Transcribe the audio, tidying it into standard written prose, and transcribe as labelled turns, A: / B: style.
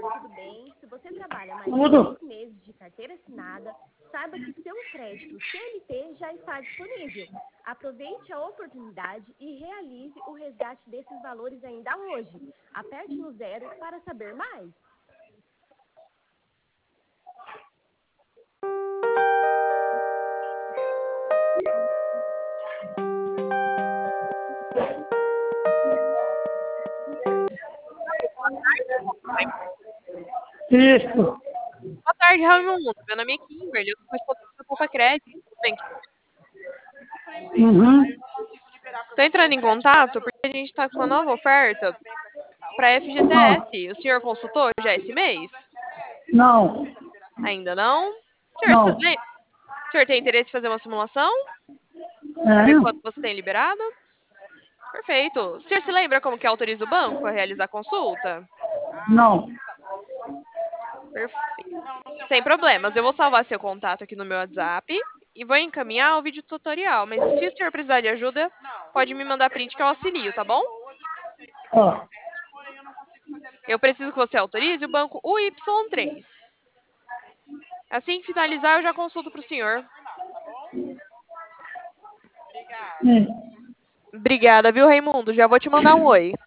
A: tudo bem? Se você trabalha mais de
B: Tudo.
A: 6 meses de carteira assinada, saiba que seu crédito CLT já está disponível. Aproveite a oportunidade e realize o resgate desses valores ainda hoje. Aperte no 0 para saber mais.
B: Isso.
C: Boa tarde, Raimundo. Meu nome é Kimberly, eu sou responsável pela Poupa Crédito. Tudo bem?
B: Uhum.
C: Estou entrando em contato porque a gente está com uma nova oferta para
B: Ah,
C: FGTS. O senhor consultou já esse mês?
B: não.
C: Ainda não? Senhor,
B: Não.
C: o senhor tem interesse em fazer uma simulação? Ver
B: É?
C: quanto você tem liberado? Perfeito. O senhor se lembra como que autoriza o banco a realizar a consulta?
B: Não.
C: Perfeito. Sem problemas. Eu vou salvar seu contato aqui no meu WhatsApp e vou encaminhar o vídeo tutorial. Mas se o senhor precisar de ajuda, pode me mandar print que eu auxilio, tá bom?
B: Ó.
C: Eu preciso que você autorize o banco UY3. Assim que finalizar, eu já consulto para o senhor.
B: Sim.
C: Obrigada, viu, Raimundo? Já vou te mandar um oi.